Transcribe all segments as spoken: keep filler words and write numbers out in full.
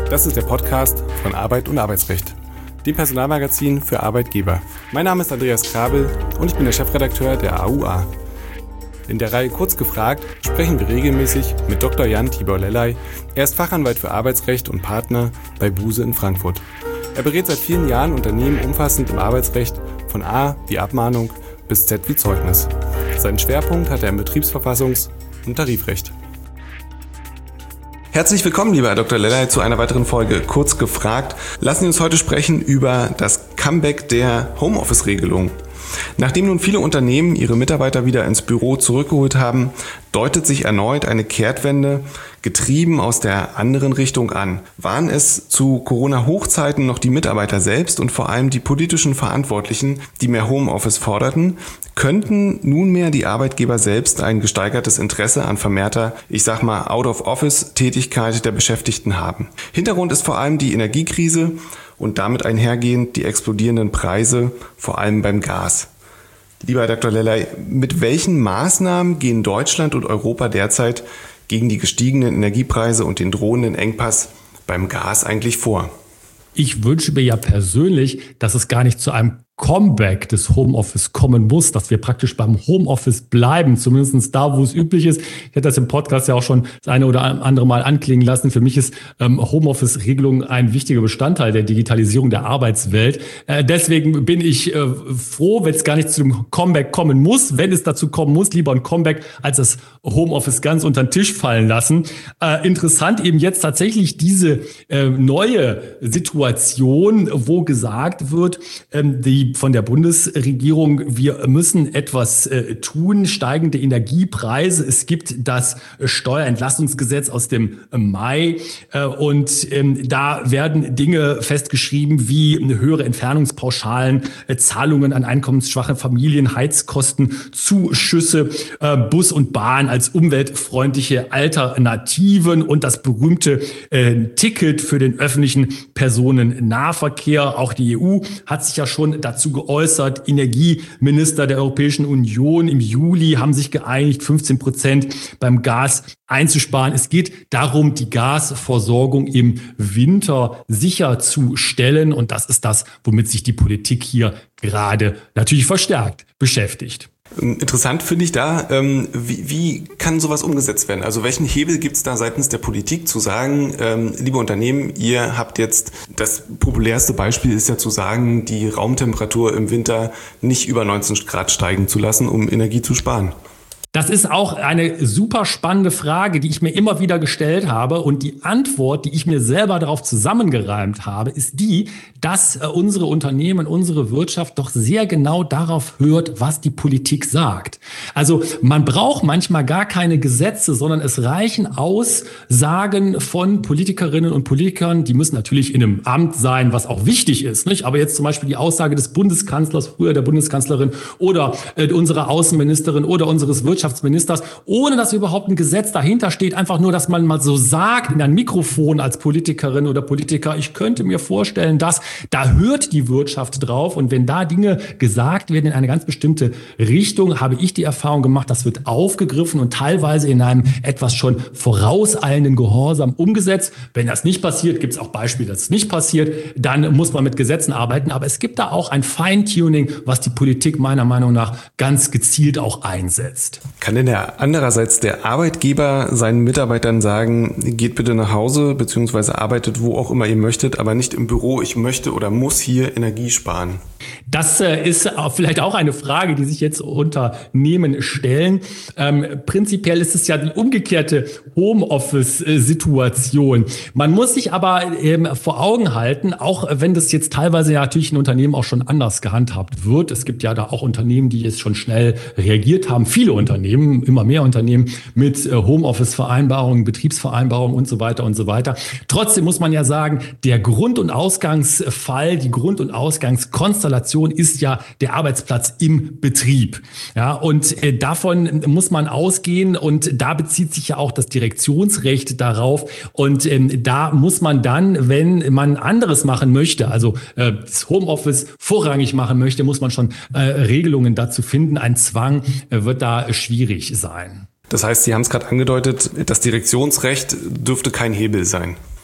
Das ist der Podcast von Arbeit und Arbeitsrecht, dem Personalmagazin für Arbeitgeber. Mein Name ist Andreas Krabel und ich bin der Chefredakteur der A U A. In der Reihe Kurz gefragt sprechen wir regelmäßig mit Doktor Jan Tibor Lellay. Er ist Fachanwalt für Arbeitsrecht und Partner bei Buse in Frankfurt. Er berät seit vielen Jahren Unternehmen umfassend im Arbeitsrecht, von A wie Abmahnung bis Z wie Zeugnis. Seinen Schwerpunkt hat er im Betriebsverfassungs- und Tarifrecht. Herzlich willkommen, lieber Herr Doktor Lellay, zu einer weiteren Folge Kurz gefragt. Lassen Sie uns heute sprechen über das Comeback der Homeoffice-Regelung. Nachdem nun viele Unternehmen ihre Mitarbeiter wieder ins Büro zurückgeholt haben, deutet sich erneut eine Kehrtwende, getrieben aus der anderen Richtung an. Waren es zu Corona-Hochzeiten noch die Mitarbeiter selbst und vor allem die politischen Verantwortlichen, die mehr Homeoffice forderten, könnten nunmehr die Arbeitgeber selbst ein gesteigertes Interesse an vermehrter, ich sag mal, Out-of-Office-Tätigkeit der Beschäftigten haben. Hintergrund ist vor allem die Energiekrise und damit einhergehend die explodierenden Preise, vor allem beim Gas. Lieber Herr Doktor Lellay, mit welchen Maßnahmen gehen Deutschland und Europa derzeit gegen die gestiegenen Energiepreise und den drohenden Engpass beim Gas eigentlich vor? Ich wünsche mir ja persönlich, dass es gar nicht zu einem Comeback des Homeoffice kommen muss, dass wir praktisch beim Homeoffice bleiben, zumindest da, wo es üblich ist. Ich hätte das im Podcast ja auch schon das eine oder andere Mal anklingen lassen. Für mich ist ähm, Homeoffice-Regelung ein wichtiger Bestandteil der Digitalisierung der Arbeitswelt. Äh, deswegen bin ich äh, froh, wenn es gar nicht zu einem Comeback kommen muss. Wenn es dazu kommen muss, lieber ein Comeback, als das Homeoffice ganz unter den Tisch fallen lassen. Äh, interessant eben jetzt tatsächlich diese äh, neue Situation, wo gesagt wird, ähm, die von der Bundesregierung, wir müssen etwas äh, tun, steigende Energiepreise. Es gibt das Steuerentlastungsgesetz aus dem Mai äh, und ähm, da werden Dinge festgeschrieben wie höhere Entfernungspauschalen, äh, Zahlungen an einkommensschwache Familien, Heizkosten, Zuschüsse, äh, Bus und Bahn als umweltfreundliche Alternativen und das berühmte äh, Ticket für den öffentlichen Personennahverkehr. Auch die E U hat sich ja schon dazu geäußert. Energieminister der Europäischen Union im Juli haben sich geeinigt, fünfzehn Prozent beim Gas einzusparen. Es geht darum, die Gasversorgung im Winter sicherzustellen. Und das ist das, womit sich die Politik hier gerade natürlich verstärkt beschäftigt. Interessant finde ich da, ähm, wie, wie kann sowas umgesetzt werden? Also welchen Hebel gibt es da seitens der Politik zu sagen, ähm, liebe Unternehmen, ihr habt jetzt, das populärste Beispiel ist ja zu sagen, die Raumtemperatur im Winter nicht über neunzehn Grad steigen zu lassen, um Energie zu sparen. Das ist auch eine super spannende Frage, die ich mir immer wieder gestellt habe. Und die Antwort, die ich mir selber darauf zusammengereimt habe, ist die, dass unsere Unternehmen, unsere Wirtschaft doch sehr genau darauf hört, was die Politik sagt. Also man braucht manchmal gar keine Gesetze, sondern es reichen Aussagen von Politikerinnen und Politikern. Die müssen natürlich in einem Amt sein, was auch wichtig ist, nicht? Aber jetzt zum Beispiel die Aussage des Bundeskanzlers, früher der Bundeskanzlerin oder äh, unserer Außenministerin oder unseres Wirtschaftsministers, Wirtschaftsministers, ohne dass überhaupt ein Gesetz dahinter steht, einfach nur, dass man mal so sagt in ein Mikrofon als Politikerin oder Politiker, ich könnte mir vorstellen, dass, da hört die Wirtschaft drauf und wenn da Dinge gesagt werden in eine ganz bestimmte Richtung, habe ich die Erfahrung gemacht, das wird aufgegriffen und teilweise in einem etwas schon vorauseilenden Gehorsam umgesetzt. Wenn das nicht passiert, gibt es auch Beispiele, dass es nicht passiert, dann muss man mit Gesetzen arbeiten, aber es gibt da auch ein Feintuning, was die Politik meiner Meinung nach ganz gezielt auch einsetzt. Kann denn der andererseits der Arbeitgeber seinen Mitarbeitern sagen, geht bitte nach Hause beziehungsweise arbeitet wo auch immer ihr möchtet, aber nicht im Büro, ich möchte oder muss hier Energie sparen? Das äh, ist vielleicht auch eine Frage, die sich jetzt Unternehmen stellen. Ähm, prinzipiell ist es ja die umgekehrte Homeoffice-Situation. Man muss sich aber ähm, vor Augen halten, auch wenn das jetzt teilweise ja natürlich in Unternehmen auch schon anders gehandhabt wird. Es gibt ja da auch Unternehmen, die jetzt schon schnell reagiert haben. Viele Unternehmen, immer mehr Unternehmen mit äh, Homeoffice-Vereinbarungen, Betriebsvereinbarungen und so weiter und so weiter. Trotzdem muss man ja sagen, der Grund- und Ausgangsfall, die Grund- und Ausgangskonstellation ist ja der Arbeitsplatz im Betrieb. Ja, und äh, davon muss man ausgehen und da bezieht sich ja auch das Direktionsrecht darauf und ähm, da muss man dann, wenn man anderes machen möchte, also äh, das Homeoffice vorrangig machen möchte, muss man schon äh, Regelungen dazu finden. Ein Zwang äh, wird da schwierig sein. Das heißt, Sie haben es gerade angedeutet, das Direktionsrecht dürfte kein Hebel sein.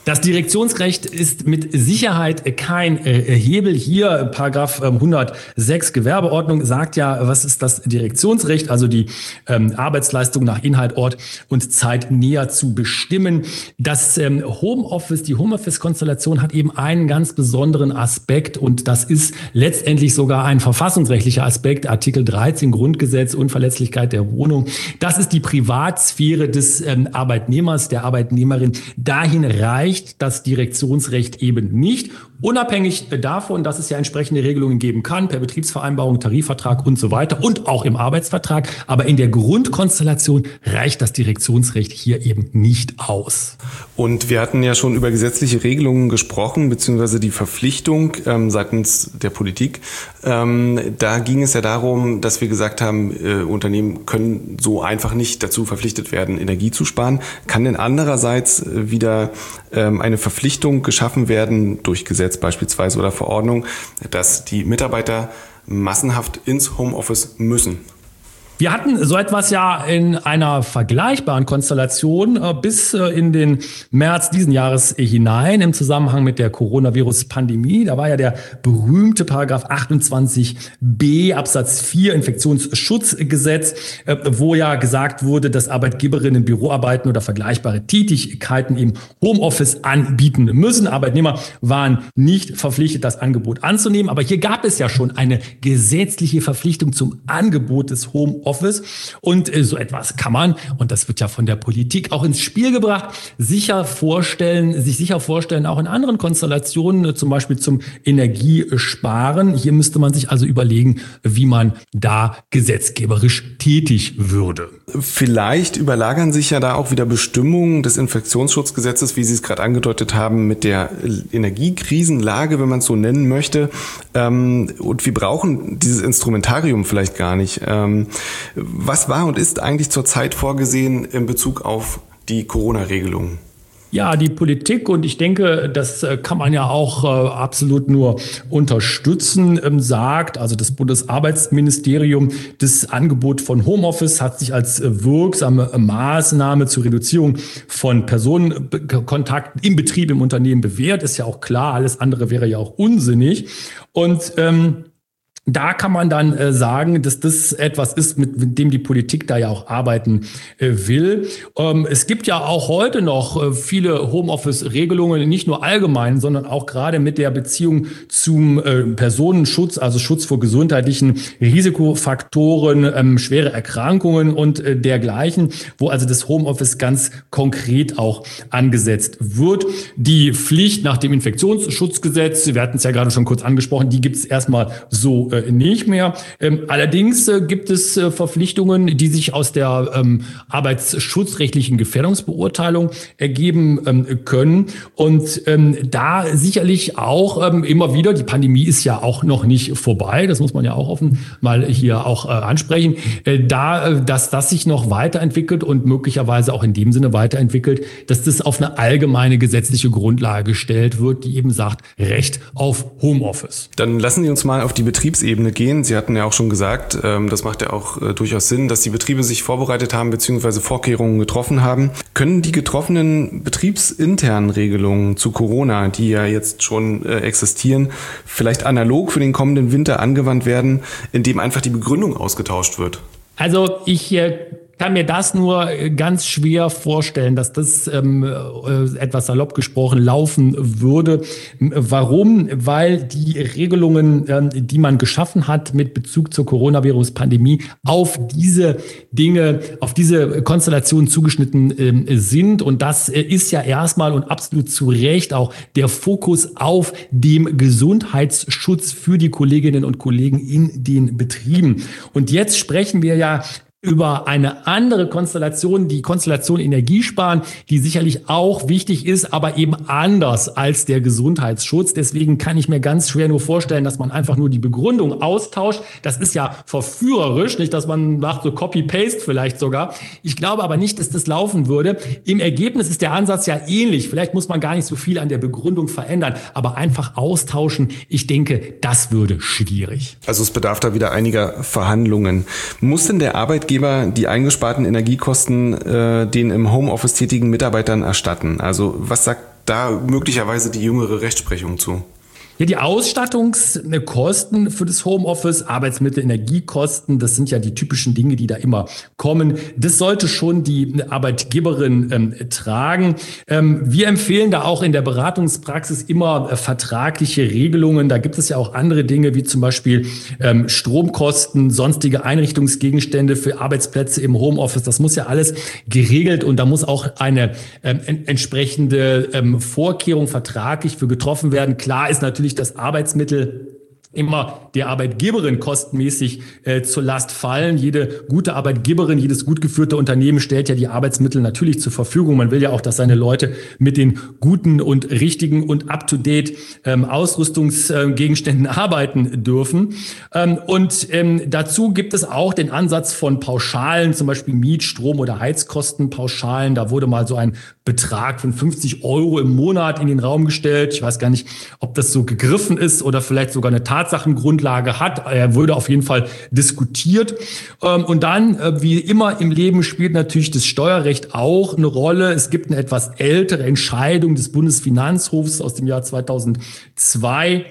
Das Direktionsrecht ist mit Sicherheit kein äh, Hebel. Hier Paragraph ähm, hundertsechs Gewerbeordnung sagt ja, was ist das Direktionsrecht? Also die ähm, Arbeitsleistung nach Inhalt, Ort und Zeit näher zu bestimmen. Das ähm, Homeoffice, die Homeoffice-Konstellation hat eben einen ganz besonderen Aspekt und das ist letztendlich sogar ein verfassungsrechtlicher Aspekt. Artikel dreizehn Grundgesetz, Unverletzlichkeit der Wohnung. Das ist die Privatsphäre des ähm, Arbeitnehmers, der Arbeitnehmerin. Dahin reicht das Direktionsrecht eben nicht. Unabhängig davon, dass es ja entsprechende Regelungen geben kann, per Betriebsvereinbarung, Tarifvertrag und so weiter und auch im Arbeitsvertrag. Aber in der Grundkonstellation reicht das Direktionsrecht hier eben nicht aus. Und wir hatten ja schon über gesetzliche Regelungen gesprochen, beziehungsweise die Verpflichtung ähm, seitens der Politik. Ähm, da ging es ja darum, dass wir gesagt haben, äh, Unternehmen können so einfach nicht dazu verpflichtet werden, Energie zu sparen. Kann denn andererseits wieder ähm, eine Verpflichtung geschaffen werden durch Gesetz beispielsweise oder Verordnung, dass die Mitarbeiter massenhaft ins Homeoffice müssen? Wir hatten so etwas ja in einer vergleichbaren Konstellation äh, bis äh, in den März diesen Jahres hinein im Zusammenhang mit der Coronavirus-Pandemie. Da war ja der berühmte Paragraph achtundzwanzig b Absatz vier Infektionsschutzgesetz, äh, wo ja gesagt wurde, dass Arbeitgeberinnen Büroarbeiten oder vergleichbare Tätigkeiten im Homeoffice anbieten müssen. Arbeitnehmer waren nicht verpflichtet, das Angebot anzunehmen. Aber hier gab es ja schon eine gesetzliche Verpflichtung zum Angebot des Homeoffice. Office. Und äh, so etwas kann man, und das wird ja von der Politik auch ins Spiel gebracht, sicher vorstellen, sich sicher vorstellen, auch in anderen Konstellationen, äh, zum Beispiel zum Energiesparen. Hier müsste man sich also überlegen, wie man da gesetzgeberisch tätig würde. Vielleicht überlagern sich ja da auch wieder Bestimmungen des Infektionsschutzgesetzes, wie Sie es gerade angedeutet haben, mit der Energiekrisenlage, wenn man es so nennen möchte. Ähm, und wir brauchen dieses Instrumentarium vielleicht gar nicht. Ähm, Was war und ist eigentlich zurzeit vorgesehen in Bezug auf die Corona-Regelungen? Ja, die Politik, und ich denke, das kann man ja auch äh, absolut nur unterstützen, ähm, sagt, also das Bundesarbeitsministerium, das Angebot von Homeoffice hat sich als äh, wirksame Maßnahme zur Reduzierung von Personenkontakten im Betrieb, im Unternehmen bewährt. Ist ja auch klar, alles andere wäre ja auch unsinnig. Und ähm, Da kann man dann äh, sagen, dass das etwas ist, mit, mit dem die Politik da ja auch arbeiten äh, will. Ähm, es gibt ja auch heute noch äh, viele Homeoffice-Regelungen, nicht nur allgemein, sondern auch gerade mit der Beziehung zum äh, Personenschutz, also Schutz vor gesundheitlichen Risikofaktoren, ähm, schwere Erkrankungen und äh, dergleichen, wo also das Homeoffice ganz konkret auch angesetzt wird. Die Pflicht nach dem Infektionsschutzgesetz, wir hatten es ja gerade schon kurz angesprochen, die gibt es erstmal so nicht mehr. Ähm, allerdings äh, gibt es äh, Verpflichtungen, die sich aus der ähm, arbeitsschutzrechtlichen Gefährdungsbeurteilung ergeben ähm, können. Und ähm, da sicherlich auch ähm, immer wieder, die Pandemie ist ja auch noch nicht vorbei, das muss man ja auch offen mal hier auch äh, ansprechen, äh, da, äh, dass das sich noch weiterentwickelt und möglicherweise auch in dem Sinne weiterentwickelt, dass das auf eine allgemeine gesetzliche Grundlage gestellt wird, die eben sagt, Recht auf Homeoffice. Dann lassen Sie uns mal auf die Betriebsebene gehen. Sie hatten ja auch schon gesagt, das macht ja auch durchaus Sinn, dass die Betriebe sich vorbereitet haben bzw. Vorkehrungen getroffen haben. Können die getroffenen betriebsinternen Regelungen zu Corona, die ja jetzt schon existieren, vielleicht analog für den kommenden Winter angewandt werden, indem einfach die Begründung ausgetauscht wird? Also ich äh kann mir das nur ganz schwer vorstellen, dass das ähm, äh, etwas salopp gesprochen laufen würde. Warum? Weil die Regelungen, äh, die man geschaffen hat mit Bezug zur Coronavirus-Pandemie, auf diese Dinge, auf diese Konstellationen zugeschnitten äh, sind. Und das äh, ist ja erstmal und absolut zu Recht auch der Fokus auf dem Gesundheitsschutz für die Kolleginnen und Kollegen in den Betrieben. Und jetzt sprechen wir ja über eine andere Konstellation, die Konstellation Energiesparen, die sicherlich auch wichtig ist, aber eben anders als der Gesundheitsschutz. Deswegen kann ich mir ganz schwer nur vorstellen, dass man einfach nur die Begründung austauscht. Das ist ja verführerisch, nicht, dass man macht so Copy-Paste vielleicht sogar. Ich glaube aber nicht, dass das laufen würde. Im Ergebnis ist der Ansatz ja ähnlich. Vielleicht muss man gar nicht so viel an der Begründung verändern, aber einfach austauschen. Ich denke, das würde schwierig. Also es bedarf da wieder einiger Verhandlungen. Muss denn der Arbeitgeber die eingesparten Energiekosten äh, den im Homeoffice tätigen Mitarbeitern erstatten? Also was sagt da möglicherweise die jüngere Rechtsprechung zu? Ja, die Ausstattungskosten für das Homeoffice, Arbeitsmittel, Energiekosten, das sind ja die typischen Dinge, die da immer kommen. Das sollte schon die Arbeitgeberin ähm, tragen. Ähm, wir empfehlen da auch in der Beratungspraxis immer äh, vertragliche Regelungen. Da gibt es ja auch andere Dinge, wie zum Beispiel ähm, Stromkosten, sonstige Einrichtungsgegenstände für Arbeitsplätze im Homeoffice. Das muss ja alles geregelt und da muss auch eine ähm, en- entsprechende ähm, Vorkehrung vertraglich für getroffen werden. Klar ist natürlich das Arbeitsmittel immer der Arbeitgeberin kostenmäßig äh, zur Last fallen. Jede gute Arbeitgeberin, jedes gut geführte Unternehmen stellt ja die Arbeitsmittel natürlich zur Verfügung. Man will ja auch, dass seine Leute mit den guten und richtigen und up-to-date ähm, Ausrüstungsgegenständen äh, arbeiten dürfen. Ähm, und ähm, dazu gibt es auch den Ansatz von Pauschalen, zum Beispiel Miet-, Strom- oder Heizkostenpauschalen. Da wurde mal so ein Betrag von fünfzig Euro im Monat in den Raum gestellt. Ich weiß gar nicht, ob das so gegriffen ist oder vielleicht sogar eine Tatsachengrundlage hat. Er wurde auf jeden Fall diskutiert. Und dann, wie immer im Leben, spielt natürlich das Steuerrecht auch eine Rolle. Es gibt eine etwas ältere Entscheidung des Bundesfinanzhofs aus dem Jahr zweitausendzwei,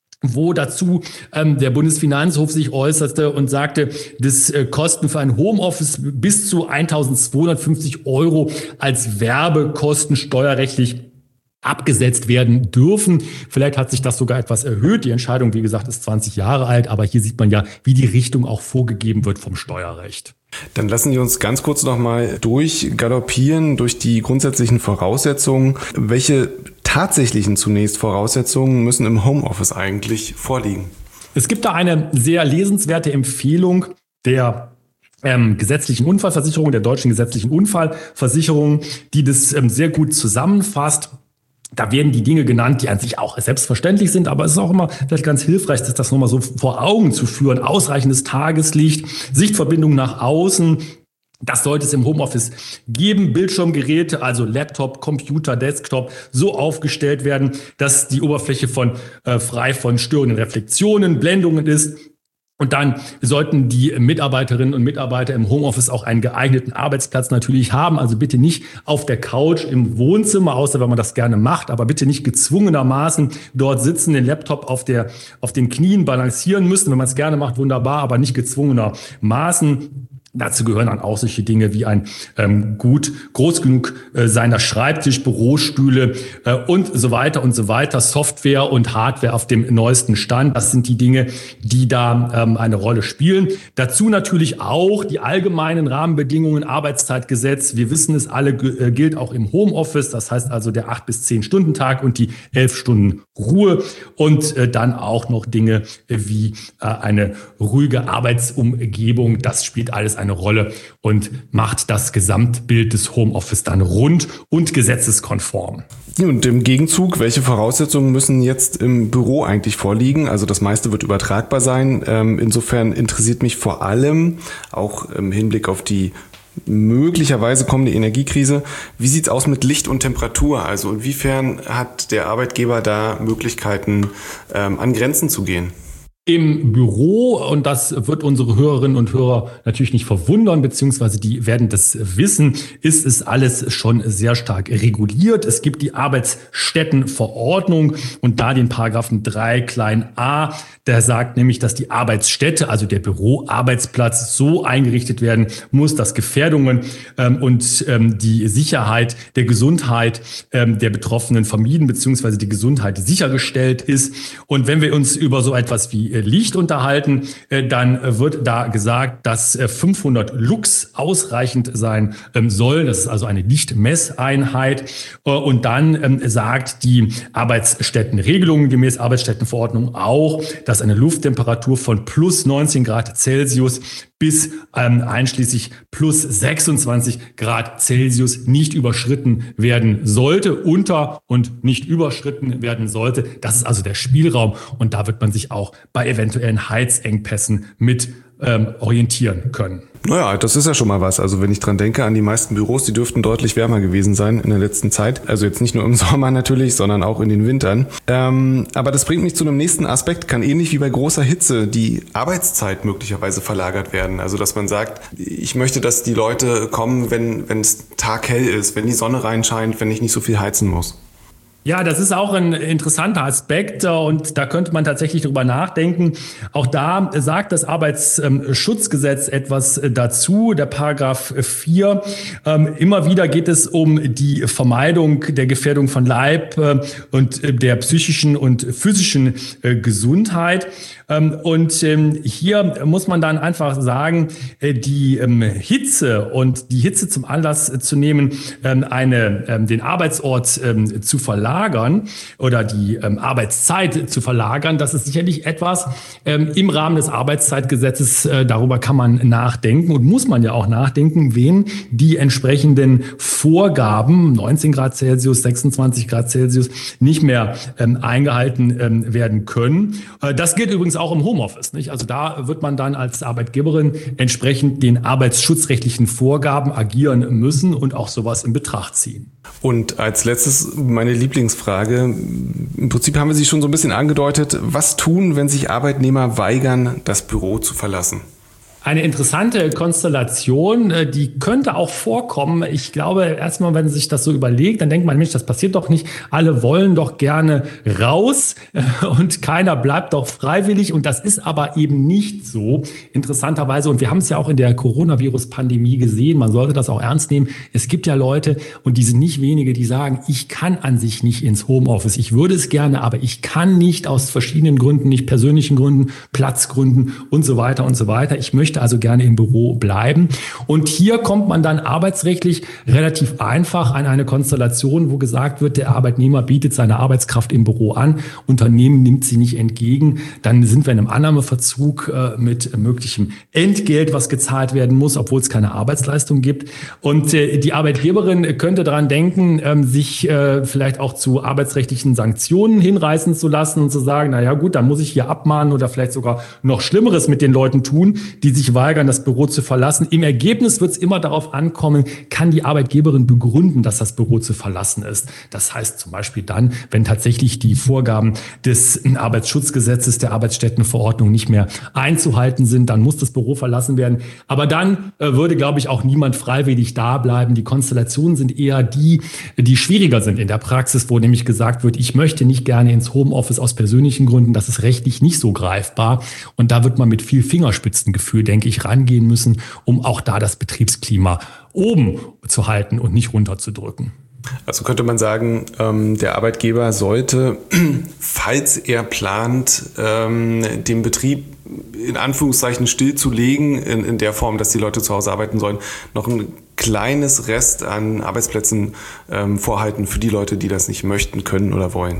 wo dazu ähm, der Bundesfinanzhof sich äußerte und sagte, dass äh, Kosten für ein Homeoffice bis zu eintausendzweihundertfünfzig Euro als Werbekosten steuerrechtlich abgesetzt werden dürfen. Vielleicht hat sich das sogar etwas erhöht. Die Entscheidung, wie gesagt, ist zwanzig Jahre alt, aber hier sieht man ja, wie die Richtung auch vorgegeben wird vom Steuerrecht. Dann lassen Sie uns ganz kurz nochmal durchgaloppieren durch die grundsätzlichen Voraussetzungen. Welche tatsächlichen zunächst Voraussetzungen müssen im Homeoffice eigentlich vorliegen? Es gibt da eine sehr lesenswerte Empfehlung der ähm, gesetzlichen Unfallversicherung, der deutschen gesetzlichen Unfallversicherung, die das ähm, sehr gut zusammenfasst. Da werden die Dinge genannt, die an sich auch selbstverständlich sind, aber es ist auch immer vielleicht ganz hilfreich, das, das nochmal so vor Augen zu führen. Ausreichendes Tageslicht, Sichtverbindung nach außen. Das sollte es im Homeoffice geben. Bildschirmgeräte, also Laptop, Computer, Desktop, so aufgestellt werden, dass die Oberfläche von äh, frei von störenden Reflexionen, Blendungen ist. Und dann sollten die Mitarbeiterinnen und Mitarbeiter im Homeoffice auch einen geeigneten Arbeitsplatz natürlich haben. Also bitte nicht auf der Couch im Wohnzimmer, außer wenn man das gerne macht, aber bitte nicht gezwungenermaßen dort sitzen, den Laptop auf der, auf den Knien balancieren müssen. Wenn man es gerne macht, wunderbar, aber nicht gezwungenermaßen. Dazu gehören dann auch solche Dinge wie ein ähm, gut, groß genug äh, seiner Schreibtisch, Bürostühle äh, und so weiter und so weiter, Software und Hardware auf dem neuesten Stand. Das sind die Dinge, die da ähm, eine Rolle spielen. Dazu natürlich auch die allgemeinen Rahmenbedingungen, Arbeitszeitgesetz. Wir wissen es alle, äh, gilt auch im Homeoffice. Das heißt also der acht bis zehn Stunden Tag und die elf Stunden Ruhe und äh, dann auch noch Dinge äh, wie äh, eine ruhige Arbeitsumgebung. Das spielt alles eine Rolle und macht das Gesamtbild des Homeoffice dann rund und gesetzeskonform. Und im Gegenzug, welche Voraussetzungen müssen jetzt im Büro eigentlich vorliegen? Also das meiste wird übertragbar sein. Insofern interessiert mich vor allem auch im Hinblick auf die möglicherweise kommende Energiekrise. Wie sieht's aus mit Licht und Temperatur? Also inwiefern hat der Arbeitgeber da Möglichkeiten, an Grenzen zu gehen? Im Büro, und das wird unsere Hörerinnen und Hörer natürlich nicht verwundern, beziehungsweise die werden das wissen, ist es alles schon sehr stark reguliert. Es gibt die Arbeitsstättenverordnung und da den Paragraphen drei klein a, der sagt nämlich, dass die Arbeitsstätte, also der Büroarbeitsplatz, so eingerichtet werden muss, dass Gefährdungen ähm, und ähm, die Sicherheit der Gesundheit ähm, der Betroffenen vermieden, beziehungsweise die Gesundheit sichergestellt ist. Und wenn wir uns über so etwas wie Licht unterhalten, dann wird da gesagt, dass fünfhundert Lux ausreichend sein soll. Das ist also eine Lichtmesseinheit. Und dann sagt die Arbeitsstättenregelung gemäß Arbeitsstättenverordnung auch, dass eine Lufttemperatur von plus neunzehn Grad Celsius bis ähm, einschließlich plus sechsundzwanzig Grad Celsius nicht überschritten werden sollte, unter und nicht überschritten werden sollte. Das ist also der Spielraum und da wird man sich auch bei eventuellen Heizengpässen mit ähm, orientieren können. Naja, das ist ja schon mal was. Also wenn ich dran denke an die meisten Büros, die dürften deutlich wärmer gewesen sein in der letzten Zeit. Also jetzt nicht nur im Sommer natürlich, sondern auch in den Wintern. Ähm, aber das bringt mich zu einem nächsten Aspekt. Kann ähnlich wie bei großer Hitze die Arbeitszeit möglicherweise verlagert werden. Also dass man sagt, ich möchte, dass die Leute kommen, wenn wenn es taghell ist, wenn die Sonne reinscheint, wenn ich nicht so viel heizen muss. Ja, das ist auch ein interessanter Aspekt und da könnte man tatsächlich drüber nachdenken. Auch da sagt das Arbeitsschutzgesetz etwas dazu, der Paragraph vier. Immer wieder geht es um die Vermeidung der Gefährdung von Leib und der psychischen und physischen Gesundheit. Und hier muss man dann einfach sagen, die Hitze und die Hitze zum Anlass zu nehmen, eine, den Arbeitsort zu verlagern, Verlagern oder die ähm, Arbeitszeit zu verlagern, das ist sicherlich etwas ähm, im Rahmen des Arbeitszeitgesetzes, äh, darüber kann man nachdenken und muss man ja auch nachdenken, wen die entsprechenden Vorgaben, neunzehn Grad Celsius, sechsundzwanzig Grad Celsius, nicht mehr ähm, eingehalten ähm, werden können. Äh, das gilt übrigens auch im Homeoffice, nicht? Also da wird man dann als Arbeitgeberin entsprechend den arbeitsschutzrechtlichen Vorgaben agieren müssen und auch sowas in Betracht ziehen. Und als letztes meine Lieblingsfrage. Im Prinzip haben wir sie schon so ein bisschen angedeutet. Was tun, wenn sich Arbeitnehmer weigern, das Büro zu verlassen? Eine interessante Konstellation, die könnte auch vorkommen. Ich glaube, erstmal, wenn man sich das so überlegt, dann denkt man, Mensch, das passiert doch nicht. Alle wollen doch gerne raus und keiner bleibt doch freiwillig. Und das ist aber eben nicht so, interessanterweise. Und wir haben es ja auch in der Coronavirus-Pandemie gesehen. Man sollte das auch ernst nehmen. Es gibt ja Leute, und die sind nicht wenige, die sagen, ich kann an sich nicht ins Homeoffice. Ich würde es gerne, aber ich kann nicht aus verschiedenen Gründen, nicht persönlichen Gründen, Platzgründen und so weiter und so weiter. Ich möchte also gerne im Büro bleiben. Und hier kommt man dann arbeitsrechtlich relativ einfach an eine Konstellation, wo gesagt wird, der Arbeitnehmer bietet seine Arbeitskraft im Büro an, Unternehmen nimmt sie nicht entgegen. Dann sind wir in einem Annahmeverzug äh, mit möglichem Entgelt, was gezahlt werden muss, obwohl es keine Arbeitsleistung gibt. Und äh, die Arbeitgeberin könnte daran denken, ähm, sich äh, vielleicht auch zu arbeitsrechtlichen Sanktionen hinreißen zu lassen und zu sagen, na ja gut, dann muss ich hier abmahnen oder vielleicht sogar noch Schlimmeres mit den Leuten tun, die sich weigern, das Büro zu verlassen. Im Ergebnis wird es immer darauf ankommen, kann die Arbeitgeberin begründen, dass das Büro zu verlassen ist. Das heißt zum Beispiel dann, wenn tatsächlich die Vorgaben des Arbeitsschutzgesetzes, der Arbeitsstättenverordnung nicht mehr einzuhalten sind, dann muss das Büro verlassen werden. Aber dann äh, würde, glaube ich, auch niemand freiwillig da bleiben. Die Konstellationen sind eher die, die schwieriger sind in der Praxis, wo nämlich gesagt wird, ich möchte nicht gerne ins Homeoffice aus persönlichen Gründen. Das ist rechtlich nicht so greifbar. Und da wird man mit viel Fingerspitzengefühl, denke ich, rangehen müssen, um auch da das Betriebsklima oben zu halten und nicht runterzudrücken. Also könnte man sagen, der Arbeitgeber sollte, falls er plant, den Betrieb in Anführungszeichen stillzulegen, in, in der Form, dass die Leute zu Hause arbeiten sollen, noch ein kleines Rest an Arbeitsplätzen vorhalten für die Leute, die das nicht möchten, können oder wollen.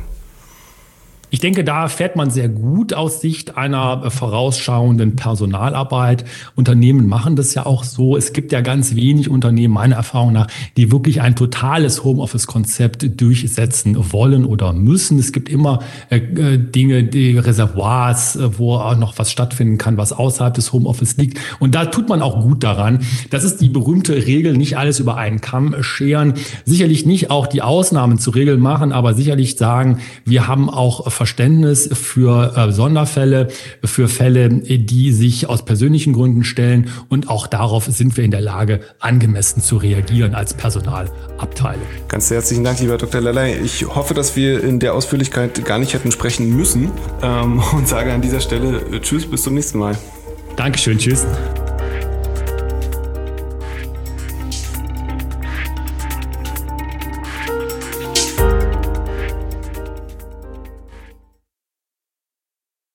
Ich denke, da fährt man sehr gut aus Sicht einer vorausschauenden Personalarbeit. Unternehmen machen das ja auch so. Es gibt ja ganz wenig Unternehmen, meiner Erfahrung nach, die wirklich ein totales Homeoffice-Konzept durchsetzen wollen oder müssen. Es gibt immer äh, Dinge, die Reservoirs, äh, wo auch noch was stattfinden kann, was außerhalb des Homeoffice liegt. Und da tut man auch gut daran. Das ist die berühmte Regel, nicht alles über einen Kamm scheren. Sicherlich nicht auch die Ausnahmen zu Regeln machen, aber sicherlich sagen, wir haben auch Verständnis für äh, Sonderfälle, für Fälle, die sich aus persönlichen Gründen stellen. Und auch darauf sind wir in der Lage, angemessen zu reagieren als Personalabteilung. Ganz herzlichen Dank, lieber Doktor Lellay. Ich hoffe, dass wir in der Ausführlichkeit gar nicht hätten sprechen müssen ähm, und sage an dieser Stelle Tschüss, bis zum nächsten Mal. Dankeschön, tschüss.